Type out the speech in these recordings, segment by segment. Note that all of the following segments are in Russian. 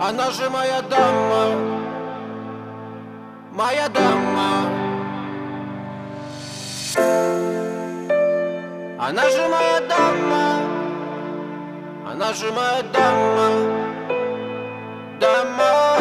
Она же моя дама, моя дама. Она же моя дама, она же моя дама, дама.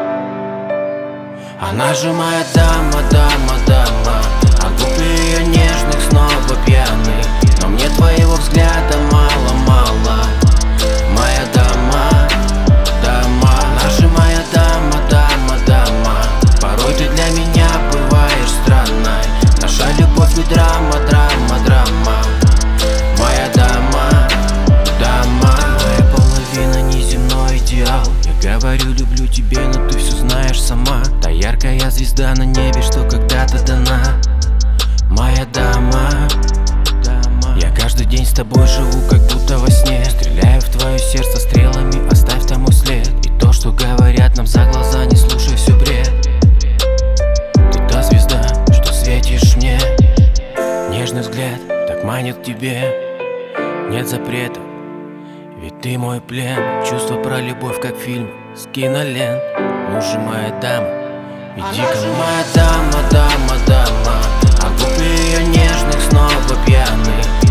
Она же моя дама, дама, дама. А губы ее нежных снова пьяны, но мне твоего взгляда мало, мало. Моя дама, дама. Она же моя дама, дама, дама. Порой ты для меня бываешь странной. Наша любовь не драма, драма, драма. Моя дама, дама. Моя половина неземной идеал. Я говорю, люблю тебя, но ты все знаешь сама. Та яркая звезда на небе, что когда-то дана. Моя дама, дама. Я каждый день с тобой живу, как будто во сне. Стреляю в твое сердце стрелами, оставь там мой след. И то, что говорят нам за глаза, не слушай, все бред. Ты та звезда, что светишь мне. Нежный взгляд так манит к тебе. Нет запретов, ведь ты мой плен. Чувство про любовь, как фильм с кинолент. Ну же, моя дама, иди ко мне. Моя дама, дама, дама. А губы ее нежных снова пьяны,